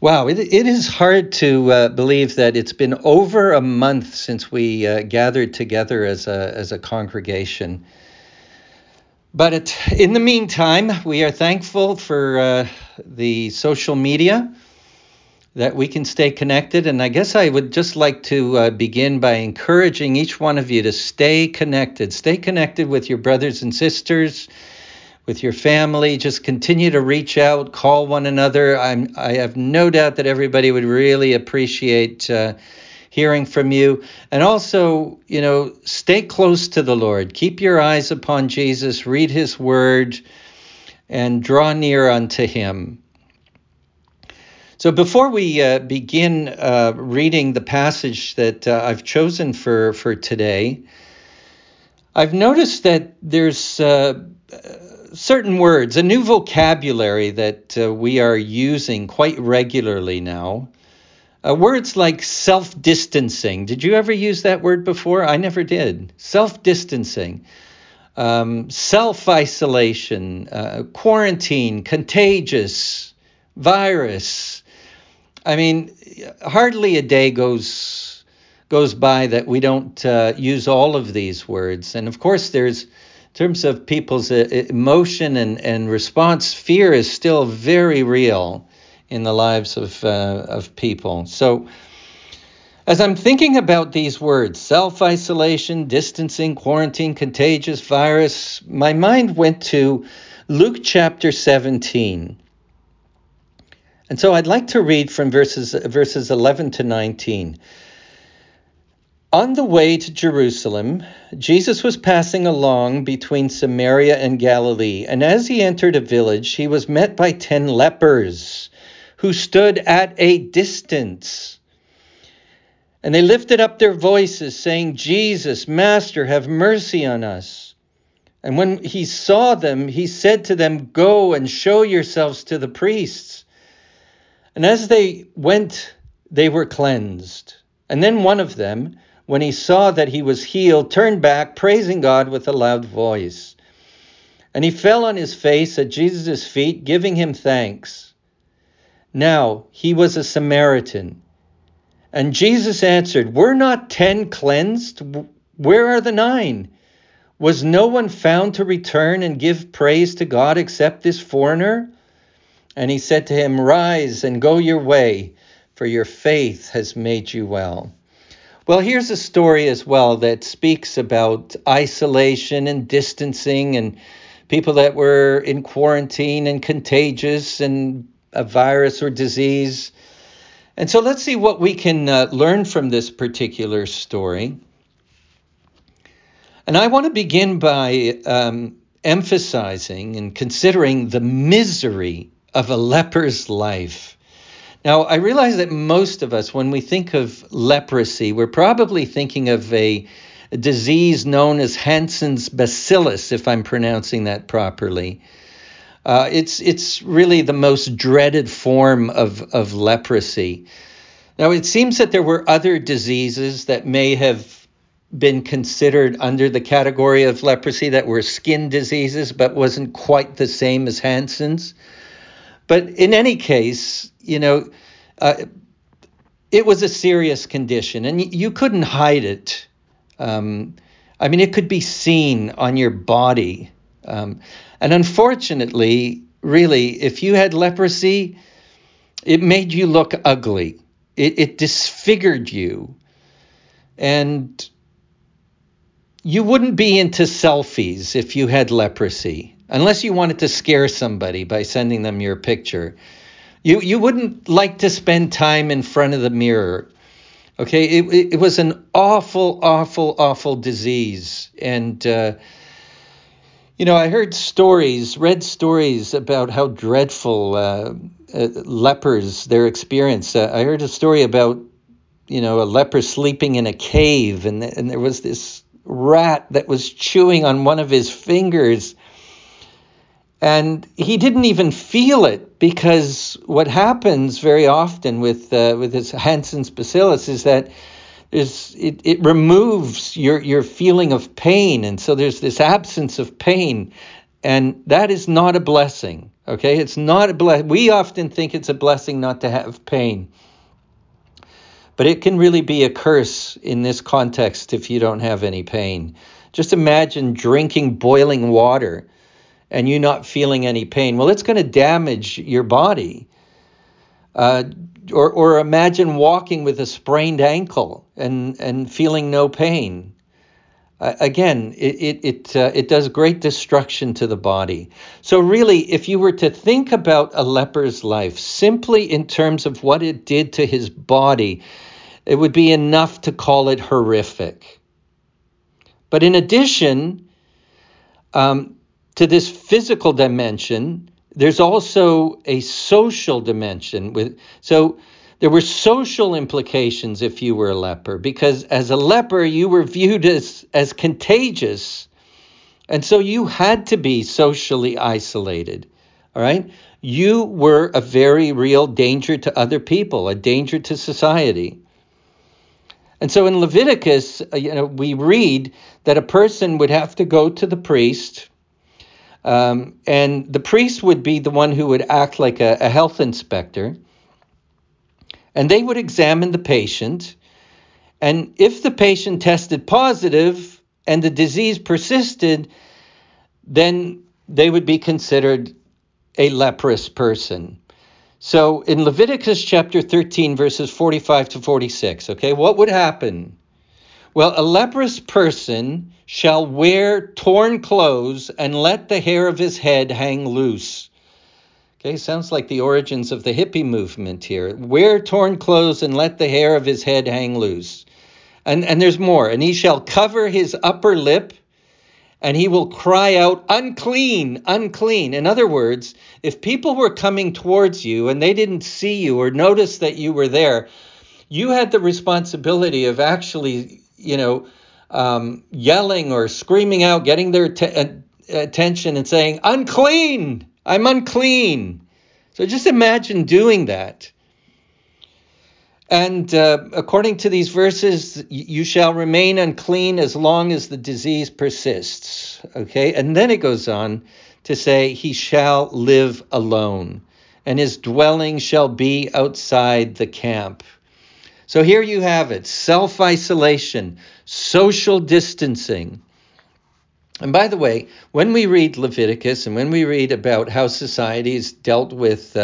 Wow, it is hard to believe that it's been over a month since we gathered together as a congregation. But in the meantime, we are thankful for the social media that we can stay connected. And I guess I would just like to begin by encouraging each one of you to stay connected. Stay connected with your brothers and sisters, with your family. Just continue to reach out, call one another. I have no doubt that everybody would really appreciate hearing from you. And also, stay close to the Lord. Keep your eyes upon Jesus, read his word, and draw near unto him. So before we begin reading the passage that I've chosen for today, I've noticed that there's certain words, a new vocabulary that we are using quite regularly now. Words like self-distancing. Did you ever use that word before? I never did. Self-distancing, self-isolation, quarantine, contagious, virus. I mean, hardly a day goes by that we don't use all of these words. And of course, in terms of people's emotion and response, fear is still very real in the lives of people. So as I'm thinking about these words, self-isolation, distancing, quarantine, contagious, virus, my mind went to Luke chapter 17. And so I'd like to read from verses 11 to 19. On the way to Jerusalem, Jesus was passing along between Samaria and Galilee, and as he entered a village, he was met by 10 lepers who stood at a distance. And they lifted up their voices, saying, "Jesus, Master, have mercy on us." And when he saw them, he said to them, "Go and show yourselves to the priests." And as they went, they were cleansed. And then one of them, when he saw that he was healed, turned back, praising God with a loud voice. And he fell on his face at Jesus' feet, giving him thanks. Now he was a Samaritan. And Jesus answered, "Were not 10 cleansed? Where are the 9? Was no one found to return and give praise to God except this foreigner?" And he said to him, "Rise and go your way, for your faith has made you well." Well, here's a story as well that speaks about isolation and distancing and people that were in quarantine and contagious and a virus or disease. And so let's see what we can learn from this particular story. And I want to begin by emphasizing and considering the misery of a leper's life. Now, I realize that most of us, when we think of leprosy, we're probably thinking of a disease known as Hansen's bacillus, if I'm pronouncing that properly. It's really the most dreaded form of leprosy. Now, it seems that there were other diseases that may have been considered under the category of leprosy that were skin diseases, but wasn't quite the same as Hansen's. But in any case, it was a serious condition, and you couldn't hide it. It could be seen on your body. And unfortunately, really, if you had leprosy, it made you look ugly. It disfigured you. And you wouldn't be into selfies if you had leprosy, unless you wanted to scare somebody by sending them your picture. You wouldn't like to spend time in front of the mirror. Okay, it was an awful, awful, awful disease. And, I read stories about how dreadful lepers, their experience. I heard a story about, a leper sleeping in a cave, and there was this rat that was chewing on one of his fingers. And he didn't even feel it, because what happens very often with this Hansen's bacillus is that it removes your feeling of pain, and so there's this absence of pain, and that is not a blessing. Okay, it's not a blessing. We often think it's a blessing not to have pain, but it can really be a curse in this context if you don't have any pain. Just imagine drinking boiling water and you not feeling any pain. Well, it's going to damage your body. Or imagine walking with a sprained ankle and feeling no pain. Again, it does great destruction to the body. So really, if you were to think about a leper's life simply in terms of what it did to his body, it would be enough to call it horrific. But in addition to this physical dimension, there's also a social dimension. So there were social implications if you were a leper, because as a leper, you were viewed as contagious. And so you had to be socially isolated. All right. You were a very real danger to other people, a danger to society. And so in Leviticus, we read that a person would have to go to the priest, and the priest would be the one who would act like a health inspector. And they would examine the patient. And if the patient tested positive and the disease persisted, then they would be considered a leprous person. So in Leviticus chapter 13, verses 45 to 46, okay, what would happen? Well, a leprous person shall wear torn clothes and let the hair of his head hang loose. Okay, sounds like the origins of the hippie movement here. Wear torn clothes and let the hair of his head hang loose. And there's more. And he shall cover his upper lip, and he will cry out, unclean, unclean. In other words, if people were coming towards you and they didn't see you or notice that you were there, you had the responsibility of actually, yelling or screaming out, getting their attention and saying, unclean, I'm unclean. So just imagine doing that. And according to these verses, you shall remain unclean as long as the disease persists. Okay, and then it goes on to say, he shall live alone, and his dwelling shall be outside the camp. So here you have it, self-isolation, social distancing. And by the way, when we read Leviticus and when we read about how societies dealt with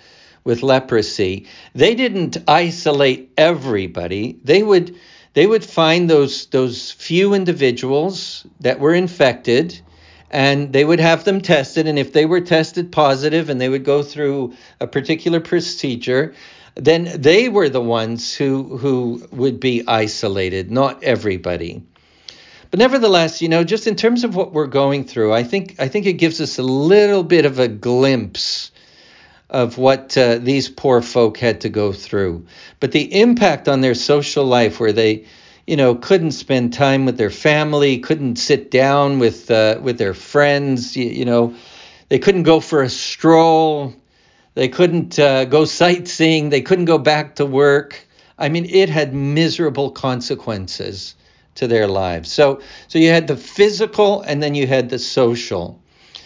leprosy, they didn't isolate everybody. They would find those few individuals that were infected, and they would have them tested. And if they were tested positive and they would go through a particular procedure, then they were the ones who would be isolated, not everybody. But nevertheless, just in terms of what we're going through, I think it gives us a little bit of a glimpse of what these poor folk had to go through. But the impact on their social life, where they, couldn't spend time with their family, couldn't sit down with their friends, they couldn't go for a stroll, they couldn't go sightseeing, they couldn't go back to work. I mean, it had miserable consequences to their lives. So you had the physical and then you had the social.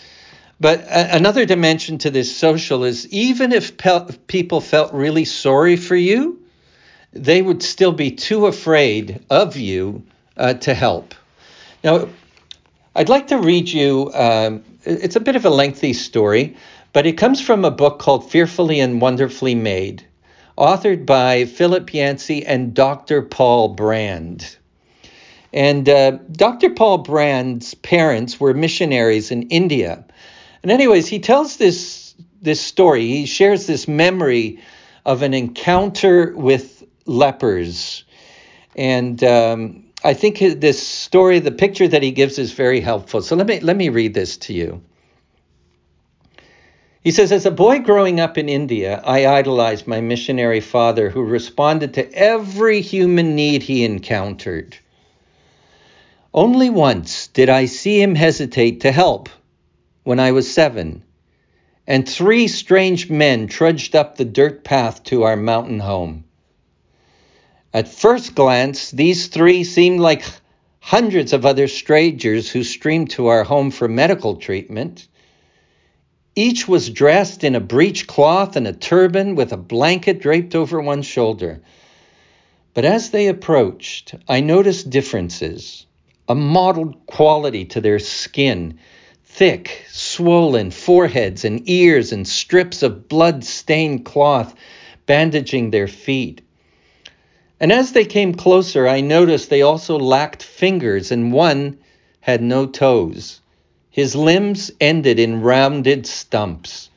But another dimension to this social is, even if people felt really sorry for you, they would still be too afraid of you to help. Now, I'd like to read you, it's a bit of a lengthy story, but it comes from a book called Fearfully and Wonderfully Made, authored by Philip Yancey and Dr. Paul Brand. And Dr. Paul Brand's parents were missionaries in India. And anyways, he tells this story. He shares this memory of an encounter with lepers. And I think this story, the picture that he gives, is very helpful. So let me read this to you. He says, as a boy growing up in India, I idolized my missionary father, who responded to every human need he encountered. Only once did I see him hesitate to help, when I was 7, and 3 strange men trudged up the dirt path to our mountain home. At first glance, these 3 seemed like hundreds of other strangers who streamed to our home for medical treatment. Each was dressed in a breech cloth and a turban with a blanket draped over one shoulder. But as they approached, I noticed differences, a mottled quality to their skin, thick, swollen foreheads and ears and strips of blood-stained cloth bandaging their feet. And as they came closer, I noticed they also lacked fingers, and one had no toes. His limbs ended in rounded stumps.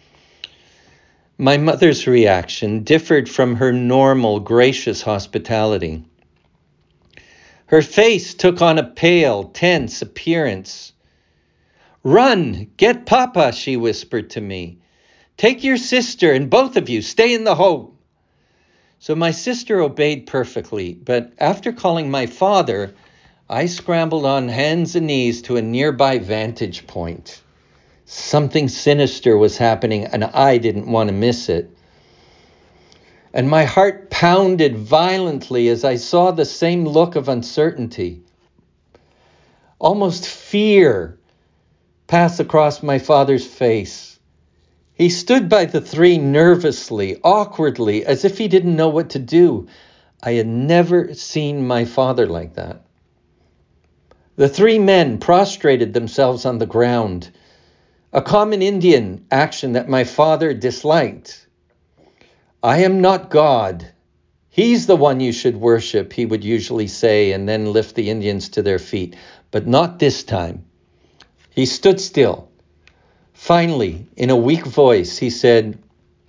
My mother's reaction differed from her normal, gracious hospitality. Her face took on a pale, tense appearance. "Run, get Papa," she whispered to me. "Take your sister and both of you stay in the home." So my sister obeyed perfectly, but after calling my father, I scrambled on hands and knees to a nearby vantage point. Something sinister was happening, and I didn't want to miss it. And my heart pounded violently as I saw the same look of uncertainty, almost fear, pass across my father's face. He stood by the three nervously, awkwardly, as if he didn't know what to do. I had never seen my father like that. The three men prostrated themselves on the ground, a common Indian action that my father disliked. "I am not God. He's the one you should worship," he would usually say, and then lift the Indians to their feet. But not this time. He stood still. Finally, in a weak voice, he said,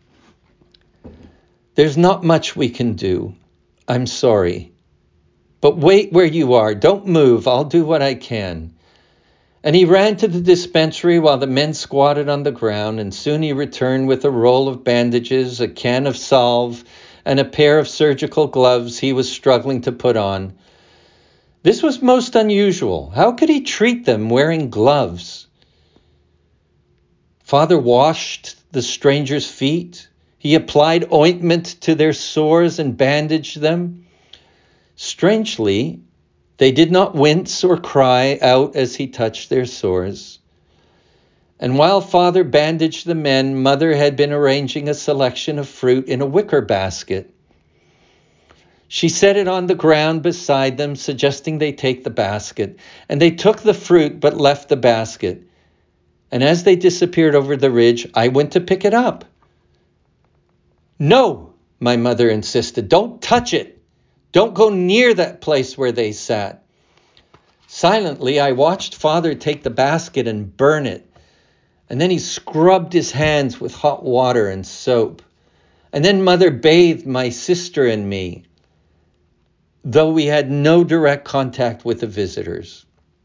"There's not much we can do. I'm sorry. But wait where you are. Don't move. I'll do what I can." And he ran to the dispensary while the men squatted on the ground, and soon he returned with a roll of bandages, a can of salve, and a pair of surgical gloves he was struggling to put on. This was most unusual. How could he treat them wearing gloves? Father washed the strangers' feet. He applied ointment to their sores and bandaged them. Strangely, they did not wince or cry out as he touched their sores. And while Father bandaged the men, Mother had been arranging a selection of fruit in a wicker basket. She set it on the ground beside them, suggesting they take the basket. And they took the fruit but left the basket. And as they disappeared over the ridge, I went to pick it up. "No," my mother insisted. "Don't touch it. Don't go near that place where they sat." Silently, I watched Father take the basket and burn it. And then he scrubbed his hands with hot water and soap. And then Mother bathed my sister and me, though we had no direct contact with the visitors.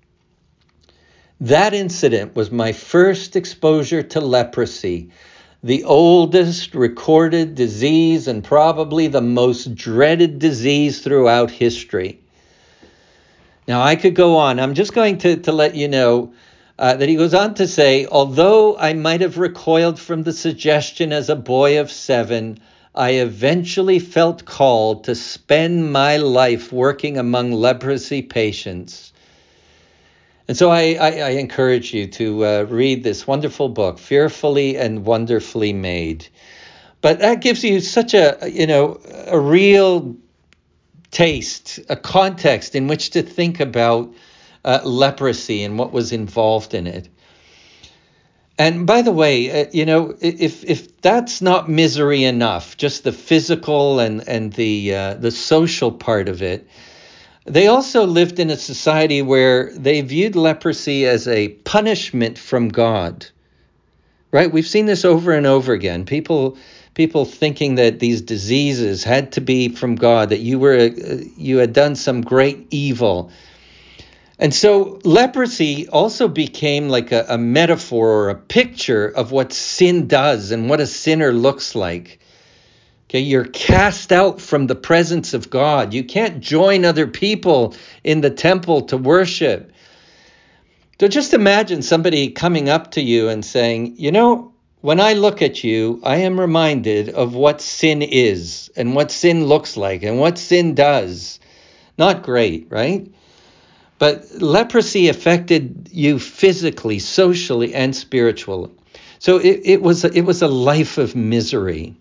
That incident was my first exposure to leprosy, the oldest recorded disease and probably the most dreaded disease throughout history. Now, I could go on. I'm just going to let you know that he goes on to say, "Although I might have recoiled from the suggestion as a boy of 7, I eventually felt called to spend my life working among leprosy patients." And so I encourage you to read this wonderful book, Fearfully and Wonderfully Made. But that gives you such a real taste, a context in which to think about leprosy and what was involved in it. And by the way, if that's not misery enough, just the physical and the social part of it, they also lived in a society where they viewed leprosy as a punishment from God. Right? We've seen this over and over again. People thinking that these diseases had to be from God, that you had done some great evil. And so leprosy also became like a metaphor or a picture of what sin does and what a sinner looks like. Okay, you're cast out from the presence of God. You can't join other people in the temple to worship. So just imagine somebody coming up to you and saying, when I look at you, I am reminded of what sin is and what sin looks like and what sin does. Not great, right? But leprosy affected you physically, socially, and spiritually. So it was a life of misery.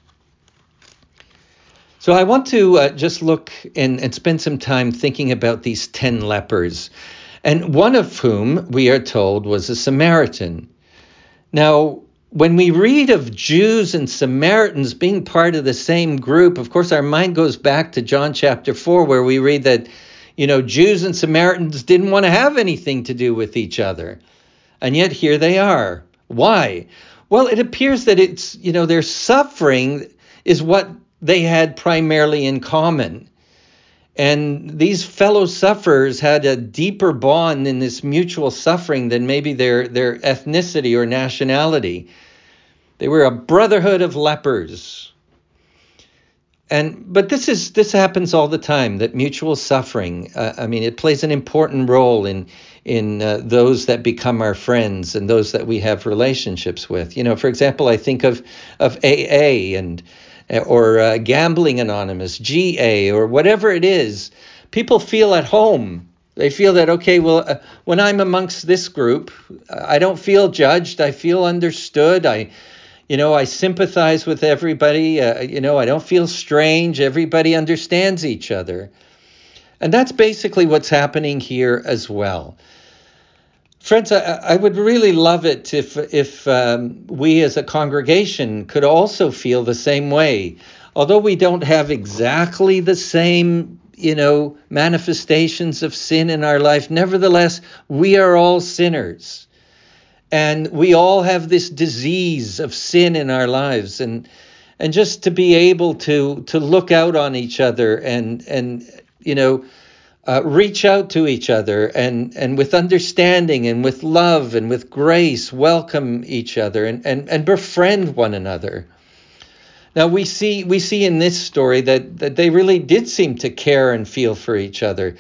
So I want to just look and spend some time thinking about these 10 lepers, and one of whom we are told was a Samaritan. Now, when we read of Jews and Samaritans being part of the same group, of course, our mind goes back to John chapter 4, where we read that, Jews and Samaritans didn't want to have anything to do with each other. And yet here they are. Why? Well, it appears that it's, their suffering is what they had primarily in common. And these fellow sufferers had a deeper bond in this mutual suffering than maybe their ethnicity or nationality. They were a brotherhood of lepers. But this happens all the time, that mutual suffering. It plays an important role in those that become our friends and those that we have relationships with. For example, I think of AA or Gambling Anonymous, GA, or whatever it is. People feel at home. They feel that, okay, well, when I'm amongst this group, I don't feel judged. I feel understood. I sympathize with everybody. I don't feel strange. Everybody understands each other. And that's basically what's happening here as well. Friends, I would really love it if we as a congregation could also feel the same way. Although we don't have exactly the same, manifestations of sin in our life, nevertheless, we are all sinners. And we all have this disease of sin in our lives. And just to be able to look out on each other and reach out to each other and with understanding and with love and with grace welcome each other and befriend one another. Now we see in this story that they really did seem to care and feel for each other.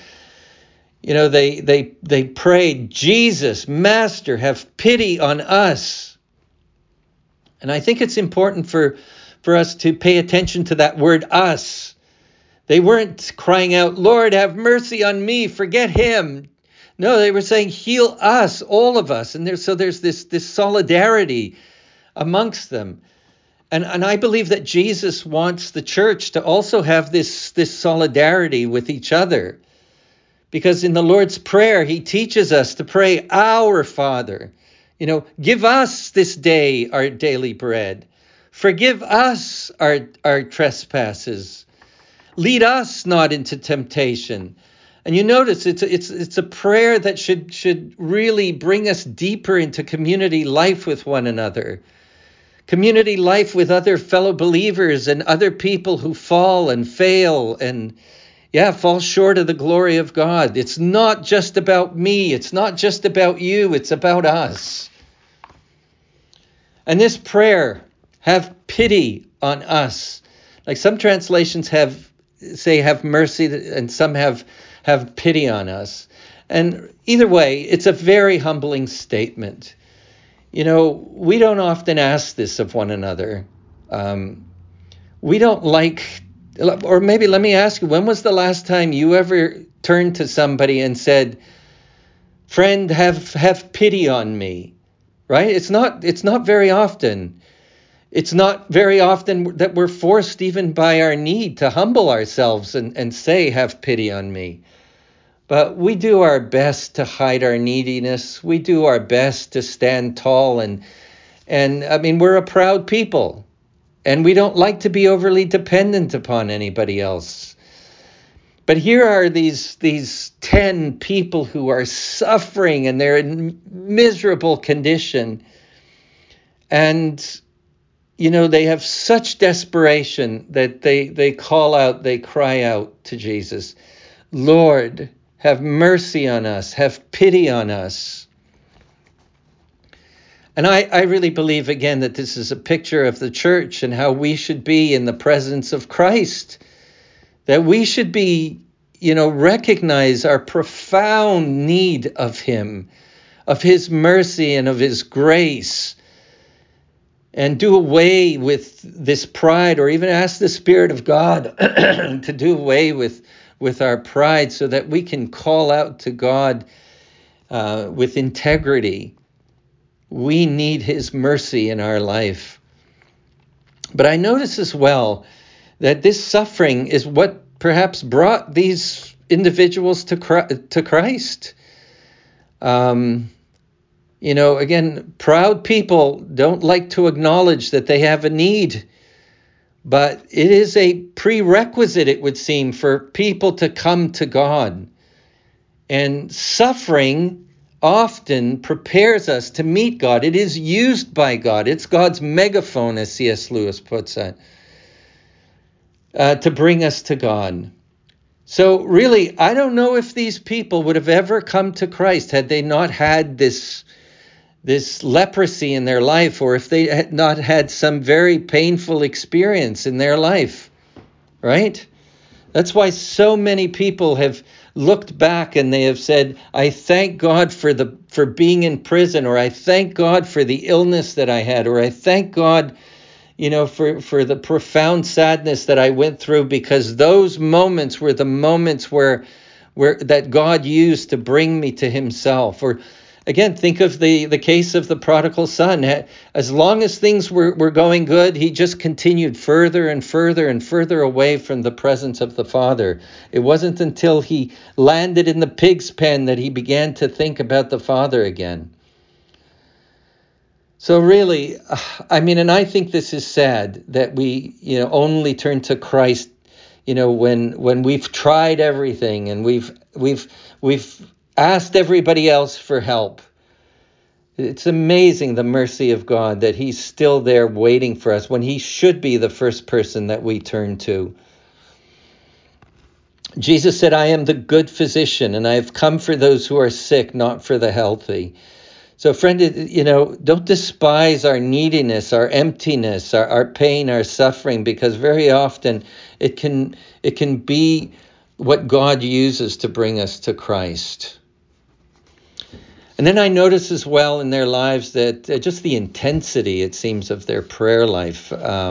They prayed, "Jesus, Master, have pity on us." And I think it's important for us to pay attention to that word "us." They weren't crying out, "Lord, have mercy on me, forget him." No, they were saying, "Heal us, all of us." And there's this solidarity amongst them. And I believe that Jesus wants the church to also have this solidarity with each other. Because in the Lord's Prayer, he teaches us to pray, "Our Father, give us this day our daily bread. Forgive us our trespasses. Lead us not into temptation." And you notice it's a prayer that should really bring us deeper into community life with one another. Community life with other fellow believers and other people who fall and fail and fall short of the glory of God. It's not just about me. It's not just about you. It's about us. And this prayer, "Have pity on us." Like some translations say have mercy, and some have pity on us. And either way, it's a very humbling statement. We don't often ask this of one another. We don't like, or maybe let me ask you, when was the last time you ever turned to somebody and said, "Friend, have pity on me"? Right? It's not very often. It's not very often that we're forced even by our need to humble ourselves and say, "Have pity on me." But we do our best to hide our neediness. We do our best to stand tall and we're a proud people and we don't like to be overly dependent upon anybody else. But here are these 10 people who are suffering and they're in miserable condition. And they have such desperation that they call out, they cry out to Jesus, "Lord, have mercy on us, have pity on us." And I really believe, again, that this is a picture of the church and how we should be in the presence of Christ, that we should be, recognize our profound need of him, of his mercy and of his grace, and do away with this pride, or even ask the Spirit of God to do away with our pride so that we can call out to God with integrity. We need his mercy in our life. But I notice as well that this suffering is what perhaps brought these individuals to Christ. Again, proud people don't like to acknowledge that they have a need, but it is a prerequisite, it would seem, for people to come to God. And suffering often prepares us to meet God. It is used by God. It's God's megaphone, as C.S. Lewis puts it, to bring us to God. So really, I don't know if these people would have ever come to Christ had they not had this leprosy in their life, or if they had not had some very painful experience in their life, right? That's why so many people have looked back and they have said, I thank God for being in prison, or I thank God for the illness that I had, or I thank God, for the profound sadness that I went through, because those moments were the moments where that God used to bring me to himself. Or again, think of the case of the prodigal son. As long as things were going good, he just continued further and further and further away from the presence of the Father. It wasn't until he landed in the pig's pen that he began to think about the Father again. So really, and I think this is sad that we, only turn to Christ, when we've tried everything and we've asked everybody else for help. It's amazing the mercy of God that he's still there waiting for us when he should be the first person that we turn to. Jesus said, I am the good physician, and I have come for those who are sick, not for the healthy. So friend, don't despise our neediness, our emptiness, our pain, our suffering, because very often it can be what God uses to bring us to Christ. And then I notice as well in their lives that just the intensity, it seems, of their prayer life.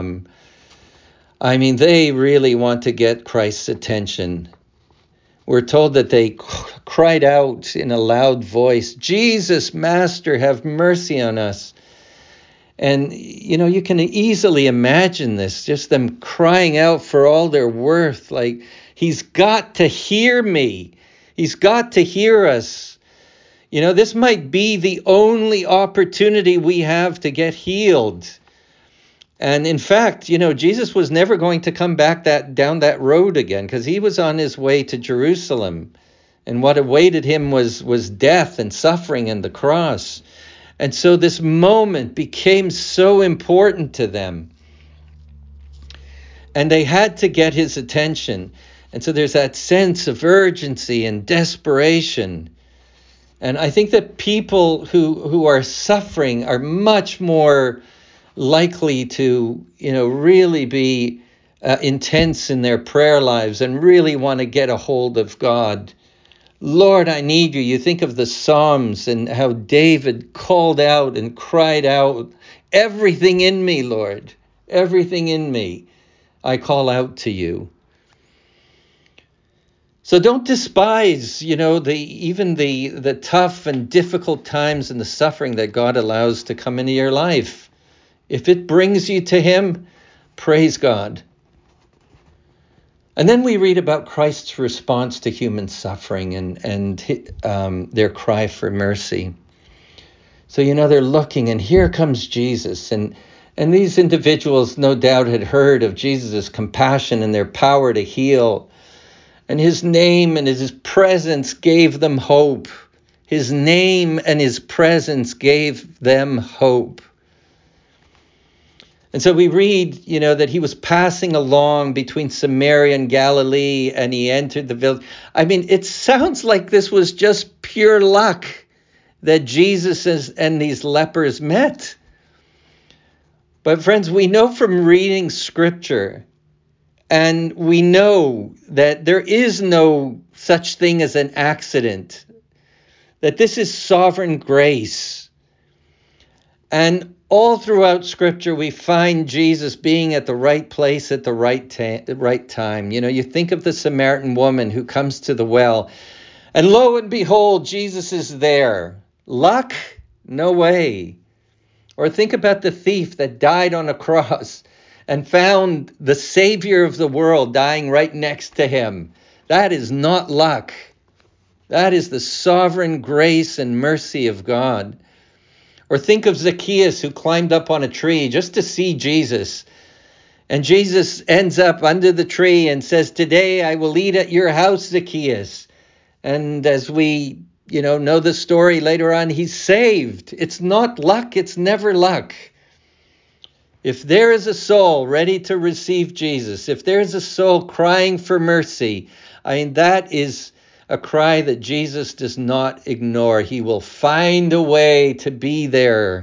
They really want to get Christ's attention. We're told that they cried out in a loud voice, Jesus, Master, have mercy on us. And, you can easily imagine this, just them crying out for all their worth, like, he's got to hear me. He's got to hear us. This might be the only opportunity we have to get healed. And in fact, Jesus was never going to come back down that road again, because he was on his way to Jerusalem. And what awaited him was death and suffering and the cross. And so this moment became so important to them. And they had to get his attention. And so there's that sense of urgency and desperation. And I think that people who are suffering are much more likely to, really be intense in their prayer lives and really want to get a hold of God. Lord, I need you. You think of the Psalms and how David called out and cried out, everything in me, Lord, everything in me, I call out to you. So don't despise, even the tough and difficult times and the suffering that God allows to come into your life. If it brings you to him, praise God. And then we read about Christ's response to human suffering and their cry for mercy. So, they're looking, and here comes Jesus. And these individuals no doubt had heard of Jesus' compassion and their power to heal. And his name and his presence gave them hope. His name and his presence gave them hope. And so we read, that he was passing along between Samaria and Galilee, and he entered the village. It sounds like this was just pure luck that Jesus and these lepers met. But friends, we know from reading Scripture, and we know that there is no such thing as an accident, that this is sovereign grace. And all throughout Scripture, we find Jesus being at the right place at the right time. You think of the Samaritan woman who comes to the well, and lo and behold, Jesus is there. Luck? No way. Or think about the thief that died on a cross and found the Savior of the world dying right next to him. That is not luck. That is the sovereign grace and mercy of God. Or think of Zacchaeus, who climbed up on a tree just to see Jesus. And Jesus ends up under the tree and says, "Today I will eat at your house, Zacchaeus." And as we, know the story later on, he's saved. It's not luck. It's never luck. If there is a soul ready to receive Jesus, if there is a soul crying for mercy, that is a cry that Jesus does not ignore. He will find a way to be there.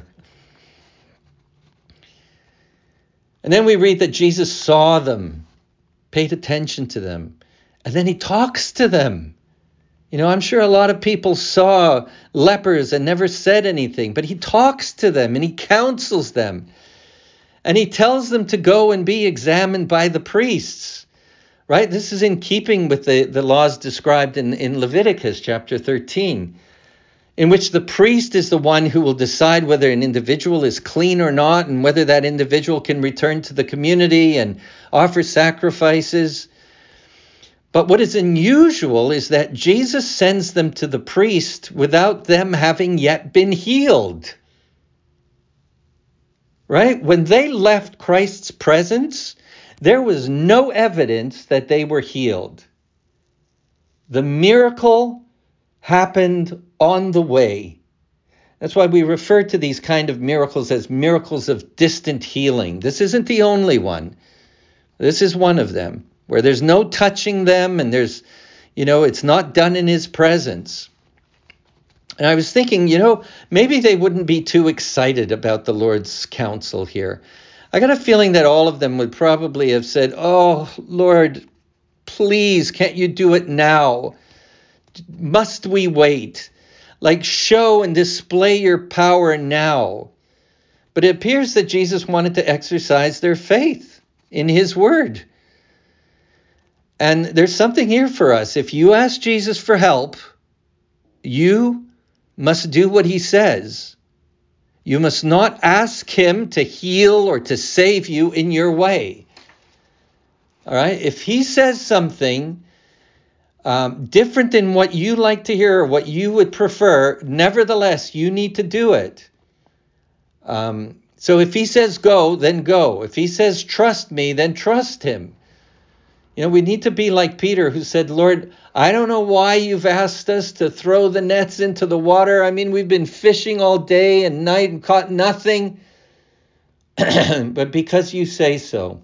And then we read that Jesus saw them, paid attention to them, and then he talks to them. I'm sure a lot of people saw lepers and never said anything, but he talks to them and he counsels them. And he tells them to go and be examined by the priests, right? This is in keeping with the laws described in Leviticus chapter 13, in which the priest is the one who will decide whether an individual is clean or not, and whether that individual can return to the community and offer sacrifices. But what is unusual is that Jesus sends them to the priest without them having yet been healed. Right? When they left Christ's presence, there was no evidence that they were healed. The miracle happened on the way. That's why we refer to these kind of miracles as miracles of distant healing. This isn't the only one. This is one of them, where there's no touching them and there's, it's not done in his presence. And I was thinking, maybe they wouldn't be too excited about the Lord's counsel here. I got a feeling that all of them would probably have said, "Oh, Lord, please, can't you do it now? Must we wait? Show and display your power now." But it appears that Jesus wanted to exercise their faith in his word. And there's something here for us. If you ask Jesus for help, you must do what he says. You must not ask him to heal or to save you in your way. All right? If he says something different than what you like to hear or what you would prefer, nevertheless, you need to do it. So if he says go, then go. If he says trust me, then trust him. We need to be like Peter, who said, "Lord, I don't know why you've asked us to throw the nets into the water. We've been fishing all day and night and caught nothing. But because you say so,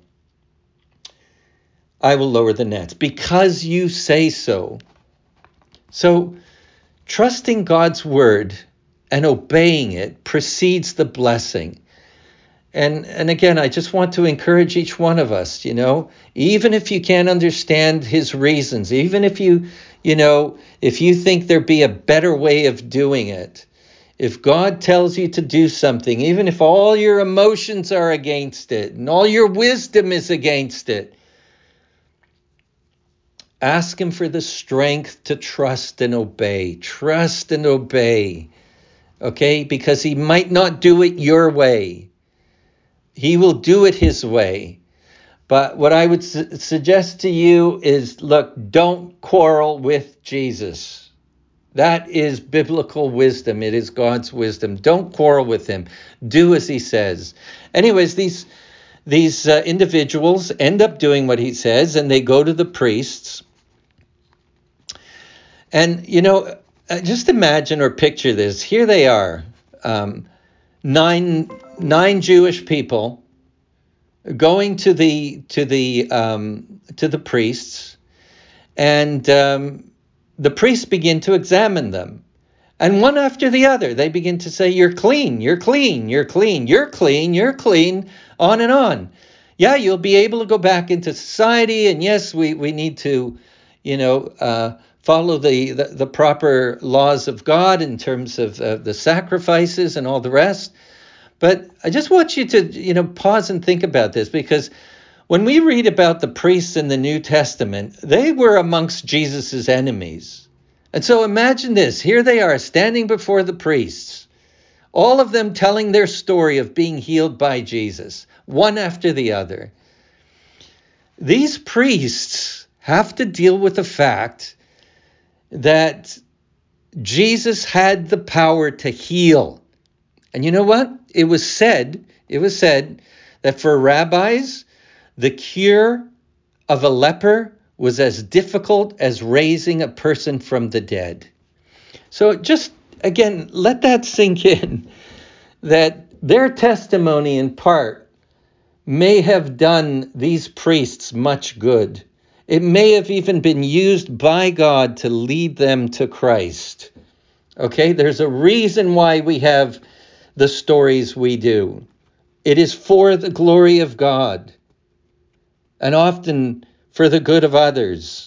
I will lower the nets." Because you say so. So trusting God's word and obeying it precedes the blessing. And again, I just want to encourage each one of us, even if you can't understand his reasons, even if if you think there be a better way of doing it, if God tells you to do something, even if all your emotions are against it and all your wisdom is against it, ask him for the strength to trust and obey. Trust and obey, okay? Because he might not do it your way. He will do it his way. But what I would suggest to you is, look, don't quarrel with Jesus. That is biblical wisdom. It is God's wisdom. Don't quarrel with him. Do as he says. Anyways, these individuals end up doing what he says, and they go to the priests. And, just imagine or picture this. Here they are, nine Jewish people going to the priests, and the priests begin to examine them, and one after the other they begin to say, "You're clean, you're clean, you're clean, you're clean, you're clean," on and on. Yeah, you'll be able to go back into society, and yes, we need to, follow the proper laws of God in terms of the sacrifices and all the rest. But I just want you to, pause and think about this, because when we read about the priests in the New Testament, they were amongst Jesus's enemies. And so imagine this. Here they are standing before the priests, All of them telling their story of being healed by Jesus, one after the other. These priests have to deal with the fact that Jesus had the power to heal. And you know what? It was said that for rabbis, the cure of a leper was as difficult as raising a person from the dead. So just, again, let that sink in, that their testimony in part may have done these priests much good. It may have even been used by God to lead them to Christ. Okay, there's a reason why we have the stories we do. It is for the glory of God, and often for the good of others.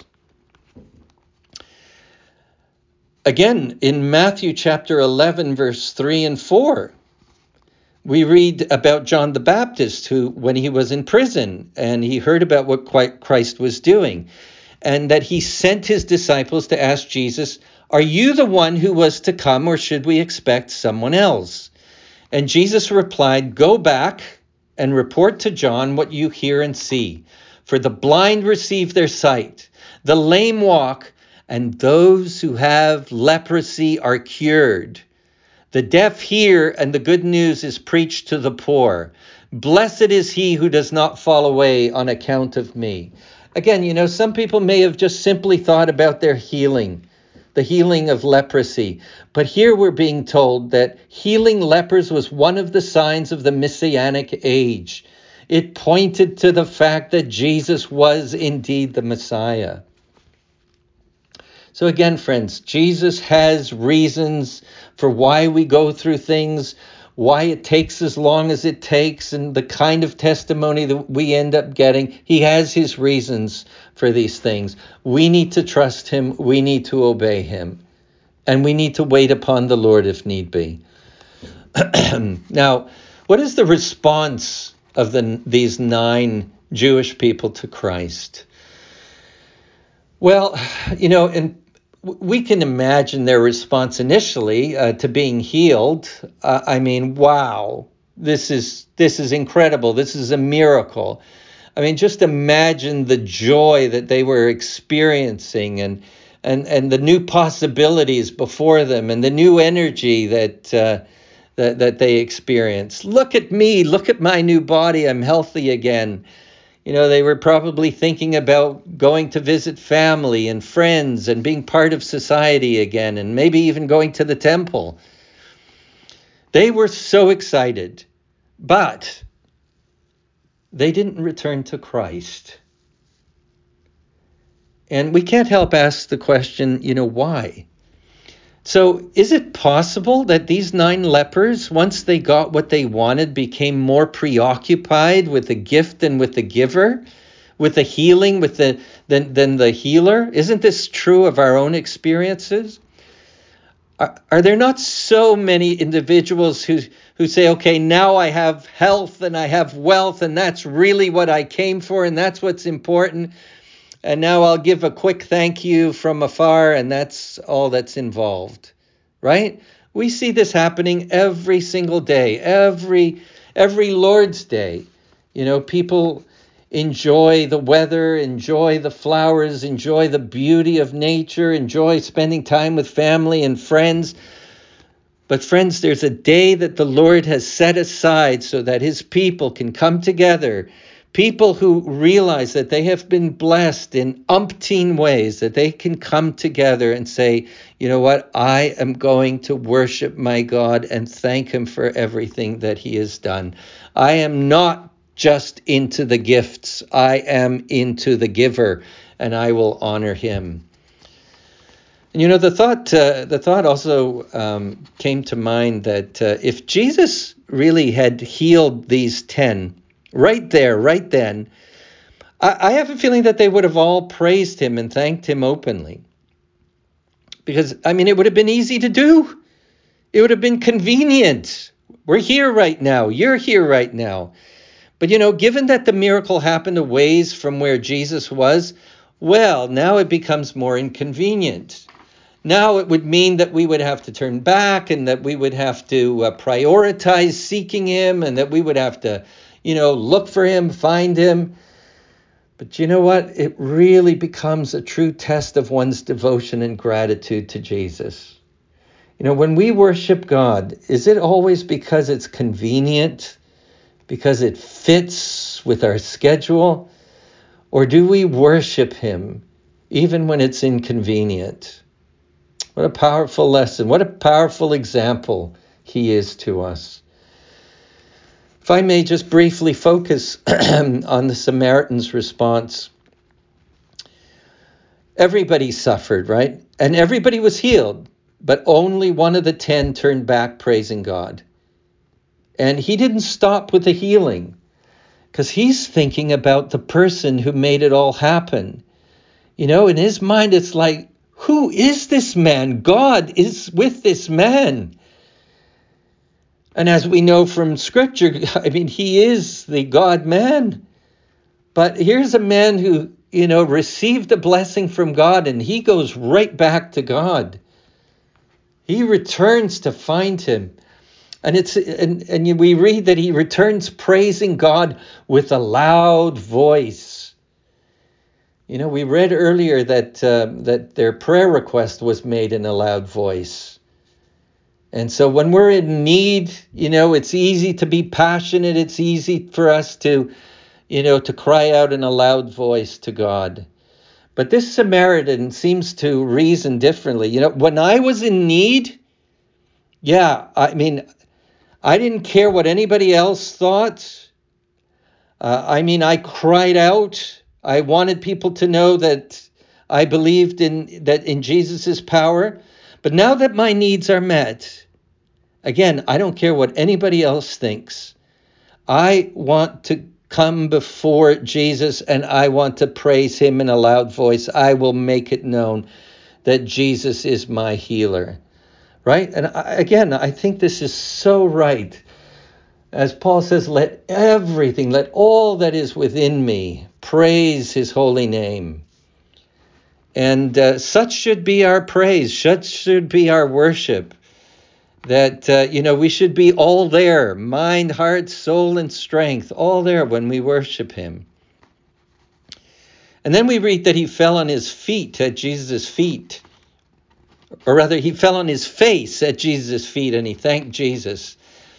Again, in Matthew chapter 11, verse 3 and 4, we read about John the Baptist, who, when he was in prison and he heard about what Christ was doing, and that he sent his disciples to ask Jesus, "Are you the one who was to come, or should we expect someone else?" And Jesus replied, "Go back and report to John what you hear and see. For the blind receive their sight, the lame walk, and those who have leprosy are cured. The deaf hear, and the good news is preached to the poor. Blessed is he who does not fall away on account of me." Again, some people may have just simply thought about their healing, the healing of leprosy. But here we're being told that healing lepers was one of the signs of the Messianic age. It pointed to the fact that Jesus was indeed the Messiah. So again, friends, Jesus has reasons for why we go through things, why it takes as long as it takes, and the kind of testimony that we end up getting. He has his reasons for these things. We need to trust him. We need to obey him. And we need to wait upon the Lord if need be. Now, what is the response of these 9 Jewish people to Christ? Well, and we can imagine their response initially to being healed. Wow, this is incredible. This is a miracle. Just imagine the joy that they were experiencing and the new possibilities before them and the new energy that they experienced. Look at me, look at my new body. I'm healthy again. They were probably thinking about going to visit family and friends and being part of society again, and maybe even going to the temple. They were so excited, but they didn't return to Christ. And we can't help ask the question, why? So is it possible that these 9 lepers, once they got what they wanted, became more preoccupied with the gift than with the giver, with the healing than the healer? Isn't this true of our own experiences? Are there not so many individuals who say, okay, now I have health and I have wealth, and that's really what I came for, and that's what's important, and now I'll give a quick thank you from afar, and that's all that's involved, right? We see this happening every single day, every Lord's Day. People enjoy the weather, enjoy the flowers, enjoy the beauty of nature, enjoy spending time with family and friends. But friends, there's a day that the Lord has set aside so that his people can come together. People who realize that they have been blessed in umpteen ways, that they can come together and say, you know what, I am going to worship my God and thank him for everything that he has done. I am not just into the gifts, I am into the giver, and I will honor him. And the thought also came to mind that if Jesus really had healed these 10, right there, right then, I have a feeling that they would have all praised him and thanked him openly. Because, it would have been easy to do. It would have been convenient. We're here right now. You're here right now. But, given that the miracle happened a ways from where Jesus was, well, now it becomes more inconvenient. Now it would mean that we would have to turn back, and that we would have to prioritize seeking him, and that we would have to, look for him, find him. But you know what? It really becomes a true test of one's devotion and gratitude to Jesus. When we worship God, is it always because it's convenient, because it fits with our schedule? Or do we worship him even when it's inconvenient? What a powerful lesson. What a powerful example he is to us. If I may just briefly focus on the Samaritan's response. Everybody suffered, right? And everybody was healed, but only one of the 10 turned back praising God. And he didn't stop with the healing, because he's thinking about the person who made it all happen. In his mind, it's like, who is this man? God is with this man. And as we know from Scripture, he is the God-man. But here's a man who, received a blessing from God, and he goes right back to God. He returns to find him. And we read that he returns praising God with a loud voice. We read earlier that their prayer request was made in a loud voice. And so when we're in need, it's easy to be passionate. It's easy for us to cry out in a loud voice to God. But this Samaritan seems to reason differently. When I was in need, I didn't care what anybody else thought. I cried out. I wanted people to know that I believed in Jesus' power. But now that my needs are met, again, I don't care what anybody else thinks. I want to come before Jesus, and I want to praise him in a loud voice. I will make it known that Jesus is my healer. Right? And I think this is so right. As Paul says, let all that is within me praise his holy name. And such should be our praise. Such should be our worship. That, we should be all there, mind, heart, soul, and strength, all there when we worship him. And then we read that he fell on his feet at Jesus' feet. Or rather, he fell on his face at Jesus' feet, and he thanked Jesus.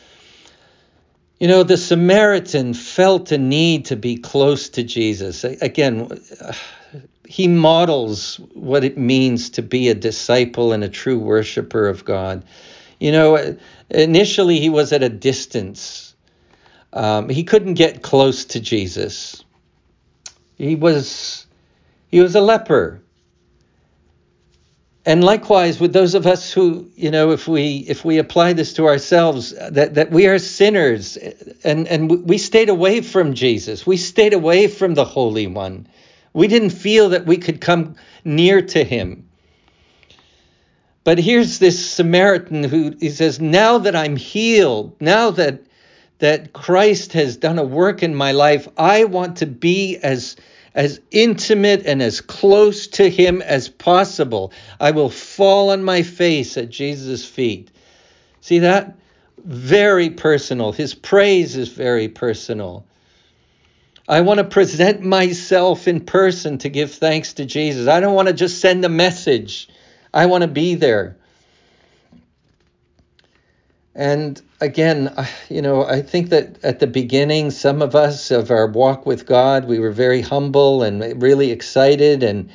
The Samaritan felt a need to be close to Jesus. Again, he models what it means to be a disciple and a true worshiper of God. Initially he was at a distance. He couldn't get close to Jesus. He was a leper. And likewise with those of us who, if we apply this to ourselves, that we are sinners, and we stayed away from Jesus. We stayed away from the Holy One. We didn't feel that we could come near to him. But here's this Samaritan he says, now that I'm healed, now that Christ has done a work in my life, I want to be as intimate and as close to him as possible. I will fall on my face at Jesus' feet. See that? Very personal. His praise is very personal. I want to present myself in person to give thanks to Jesus. I don't want to just send a message. I want to be there. And again, I think that at the beginning, some of us of our walk with God, we were very humble and really excited, and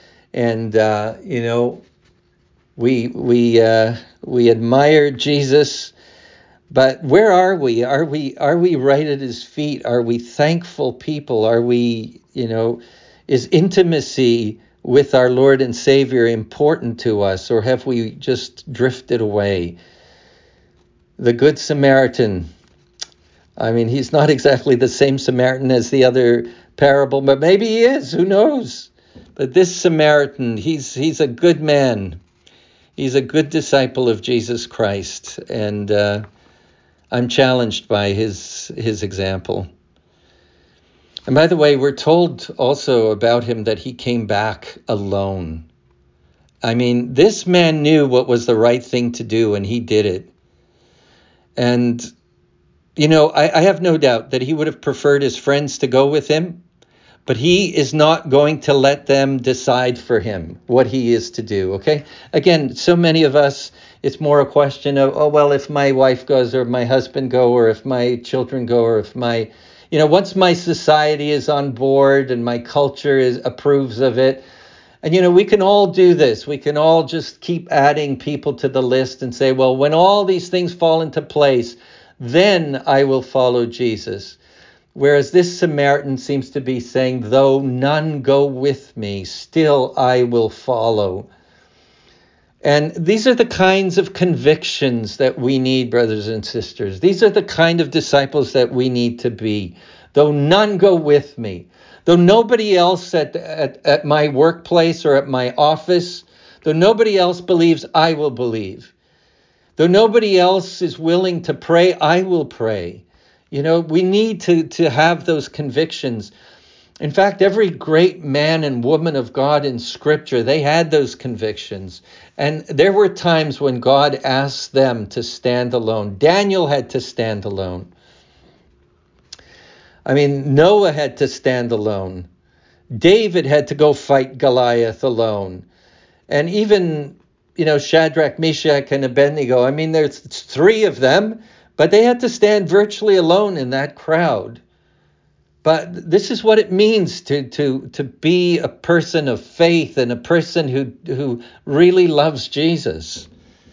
we admired Jesus. But where are we? Are we right at his feet? Are we thankful people? Are we, is intimacy with our Lord and Savior important to us, or have we just drifted away? The Good Samaritan, he's not exactly the same Samaritan as the other parable, but maybe he is, who knows? But this Samaritan, he's a good man. He's a good disciple of Jesus Christ, and I'm challenged by his example. And by the way, we're told also about him that he came back alone. I mean, this man knew what was the right thing to do, and he did it. And, I have no doubt that he would have preferred his friends to go with him, but he is not going to let them decide for him what he is to do, okay? Again, so many of us, it's more a question of, oh, well, if my wife goes or my husband go or if my children go or if once my society is on board and my culture approves of it. And, we can all do this. We can all just keep adding people to the list and say, well, when all these things fall into place, then I will follow Jesus. Whereas this Samaritan seems to be saying, though none go with me, still I will follow. And these are the kinds of convictions that we need, brothers and sisters. These are the kind of disciples that we need to be. Though none go with me, though nobody else at my workplace or at my office, though nobody else believes, I will believe. Though nobody else is willing to pray, I will pray. We need to have those convictions. In fact, every great man and woman of God in Scripture, they had those convictions. And there were times when God asked them to stand alone. Daniel had to stand alone. I mean, Noah had to stand alone. David had to go fight Goliath alone. And even, Shadrach, Meshach, and Abednego, I mean, there's three of them, but they had to stand virtually alone in that crowd. But this is what it means to be a person of faith and a person who really loves Jesus.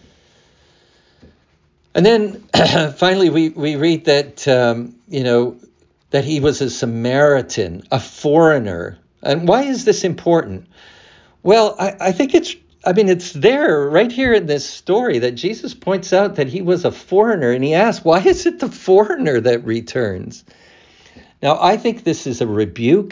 And then finally, we read that, that he was a Samaritan, a foreigner. And why is this important? Well, I think it's there right here in this story that Jesus points out that he was a foreigner, and he asks, why is it the foreigner that returns? Now, I think this is a rebuke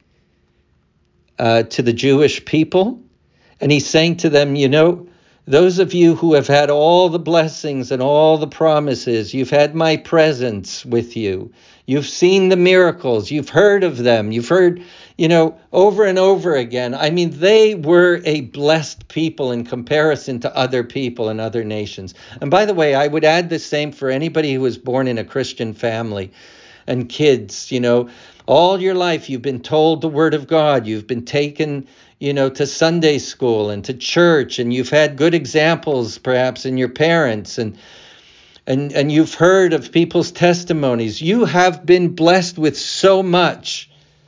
to the Jewish people. And he's saying to them, those of you who have had all the blessings and all the promises, you've had my presence with you. You've seen the miracles. You've heard of them. You've heard, over and over again. I mean, they were a blessed people in comparison to other people in other nations. And by the way, I would add the same for anybody who was born in a Christian family. And kids, all your life you've been told the word of God. You've been taken, to Sunday school and to church, and you've had good examples perhaps in your parents, and you've heard of people's testimonies. You have been blessed with so much.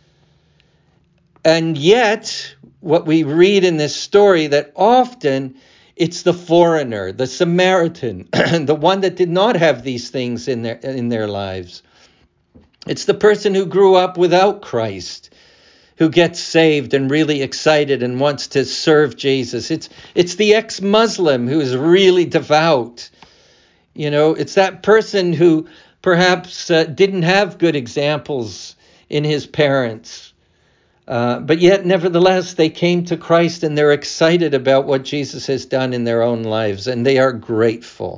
And yet, what we read in this story, that often it's the foreigner, the Samaritan, the one that did not have these things in their lives. It's the person who grew up without Christ, who gets saved and really excited and wants to serve Jesus. It's the ex-Muslim who is really devout. It's that person who perhaps didn't have good examples in his parents. But yet, nevertheless, they came to Christ and they're excited about what Jesus has done in their own lives, and they are grateful.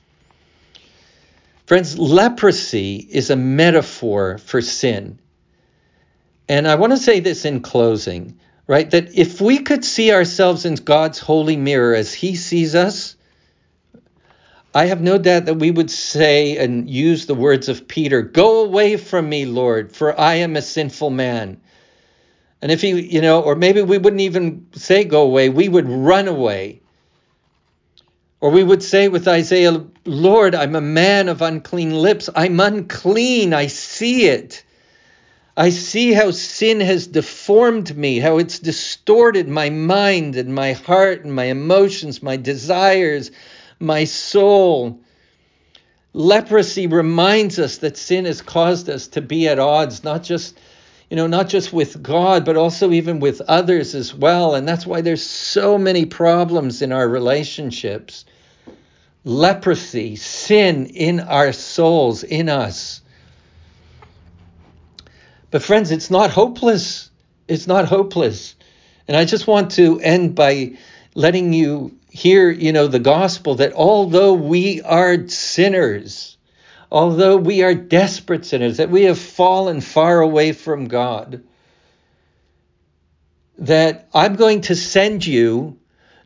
Friends, leprosy is a metaphor for sin. And I want to say this in closing, right? That if we could see ourselves in God's holy mirror as he sees us, I have no doubt that we would say and use the words of Peter, "Go away from me, Lord, for I am a sinful man." And if he, or maybe we wouldn't even say go away, we would run away. Or we would say with Isaiah, "Lord, I'm a man of unclean lips. I'm unclean. I see it. I see how sin has deformed me, how it's distorted my mind and my heart and my emotions, my desires, my soul." Leprosy reminds us that sin has caused us to be at odds, not just with God, but also even with others as well. And that's why there's so many problems in our relationships. Leprosy, sin in our souls, in us. But friends, it's not hopeless. It's not hopeless. And I just want to end by letting you hear, the gospel that although we are sinners, although we are desperate sinners, that we have fallen far away from God, that I'm going to send you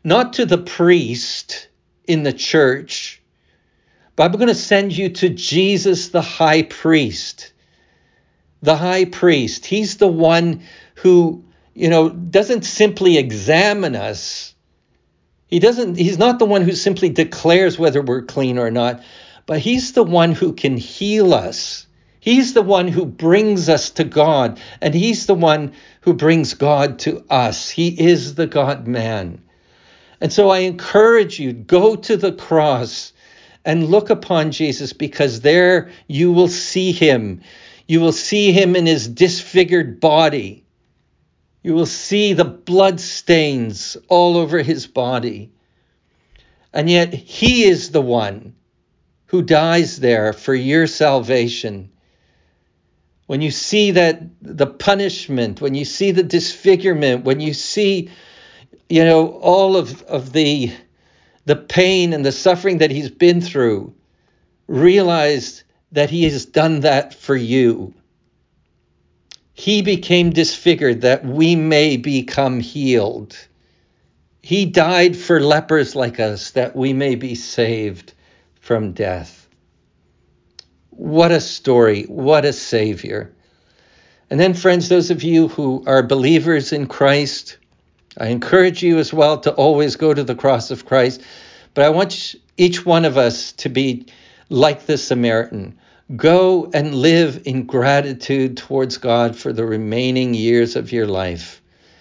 not to the priest in the church, but I'm going to send you to Jesus, the high priest. The high priest. He's the one who, doesn't simply examine us. He's not the one who simply declares whether we're clean or not, but he's the one who can heal us. He's the one who brings us to God, and he's the one who brings God to us. He is the God-man. And so I encourage you, go to the cross and look upon Jesus, because there you will see him. You will see him in his disfigured body. You will see the blood stains all over his body. And yet he is the one who dies there for your salvation. When you see that the punishment, when you see the disfigurement, when you see, all of the pain and the suffering that he's been through, realize that he has done that for you. He became disfigured that we may become healed. He died for lepers like us that we may be saved from death. What a story. What a Savior. And then, friends, those of you who are believers in Christ, I encourage you as well to always go to the cross of Christ. But I want each one of us to be like the Samaritan. Go and live in gratitude towards God for the remaining years of your life.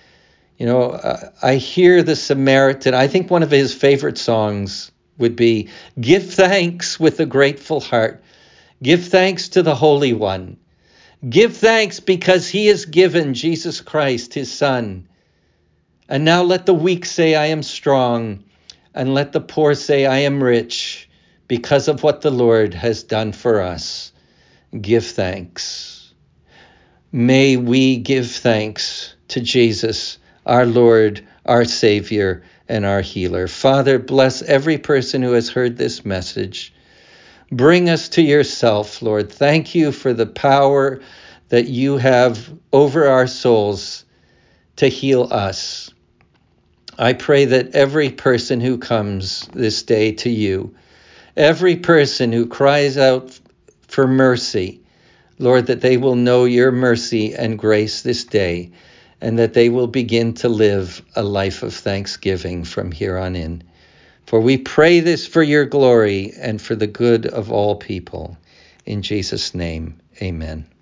I hear the Samaritan. I think one of his favorite songs would be, "Give thanks with a grateful heart. Give thanks to the Holy One. Give thanks because he has given Jesus Christ, his Son. And now let the weak say, I am strong, and let the poor say, I am rich, because of what the Lord has done for us." Give thanks. May we give thanks to Jesus, our Lord, our Savior, and our healer. Father, bless every person who has heard this message. Bring us to yourself, Lord. Thank you for the power that you have over our souls to heal us. I pray that every person who comes this day to you, every person who cries out for mercy, Lord, that they will know your mercy and grace this day, and that they will begin to live a life of thanksgiving from here on in. For we pray this for your glory and for the good of all people. In Jesus' name, amen.